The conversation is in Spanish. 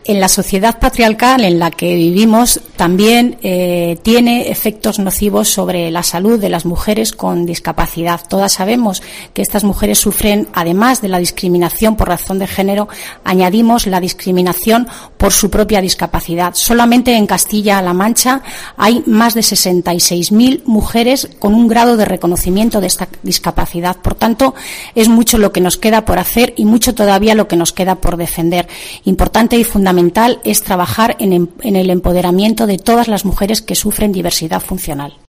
En la sociedad patriarcal en la que vivimos también tiene efectos nocivos sobre la salud de las mujeres con discapacidad. Todas sabemos que estas mujeres sufren, además de la discriminación por razón de género, añadimos la discriminación por su propia discapacidad. Solamente en Castilla-La Mancha hay más de 66.000 mujeres con un grado de reconocimiento de esta discapacidad. Por tanto, es mucho lo que nos queda por hacer y mucho todavía lo que nos queda por defender. Importante y fundamental es trabajar en el empoderamiento de todas las mujeres que sufren diversidad funcional.